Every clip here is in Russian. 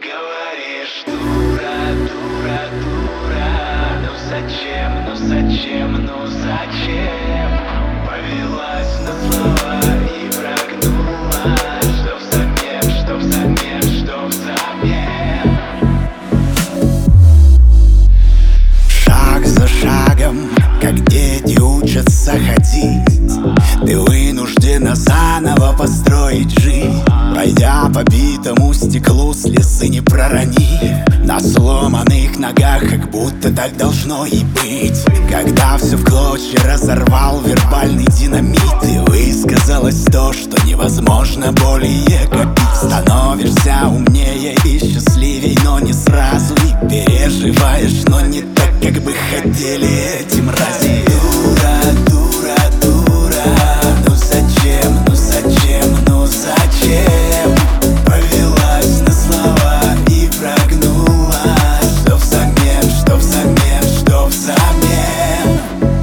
Говоришь, дура, дура, дура. Ну зачем, ну зачем, ну зачем повелась на слова и прогнула? Что взамен, что взамен, что взамен? Шаг за шагом, как дети учатся ходить, ты вынуждена заново построить жизнь, пройдя по битому стеклу, слезы не проронив, на сломанных ногах, как будто так должно и быть. Когда все в клочья разорвал вербальный динамит, и высказалось то, что невозможно более копить. Становишься умнее и счастливей, но не сразу, и переживаешь, но не так, как бы хотели эти мрази. Дура, дура, дура. Ну зачем, ну зачем, ну зачем повелась на слова и прогнула? Что взамен, что взамен, что взамен?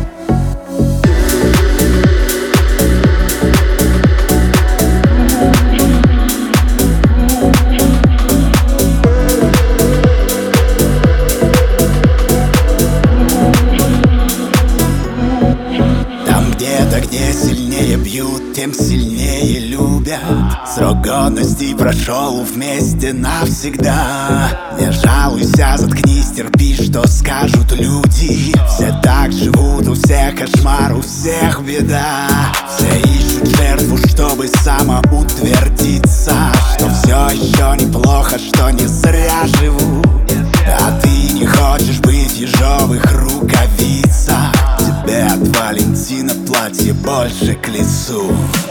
Где сильнее бьют, тем сильнее любят. Срок годности прошел вместе навсегда. Не жалуйся, заткнись, терпи, что скажут люди. Все так живут, у всех кошмар, у всех беда. Все ищут жертву, чтобы самоутвердиться, что все еще неплохо, что не зря живу. А ты не хочешь быть в ежовых рукавицах. Тебе от Валентина платье больше к лицу.